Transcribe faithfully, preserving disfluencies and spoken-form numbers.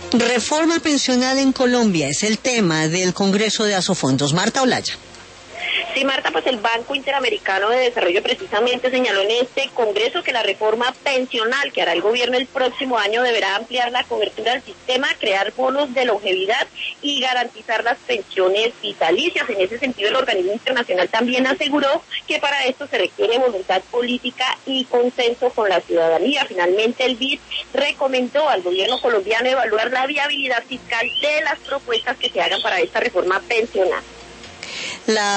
Reforma pensional en Colombia es el tema del Congreso de Asofondos. Marta Olaya. Sí, Marta, pues el Banco Interamericano de Desarrollo precisamente señaló en este Congreso que la reforma pensional que hará el gobierno el próximo año deberá ampliar la cobertura del sistema, crear bonos de longevidad y garantizar las pensiones vitalicias. En ese sentido, el organismo internacional también aseguró que para esto se requiere voluntad política y consenso con la ciudadanía. Finalmente, el B I D recomendó al gobierno colombiano evaluar la viabilidad fiscal de las propuestas que se hagan para esta reforma pensional. La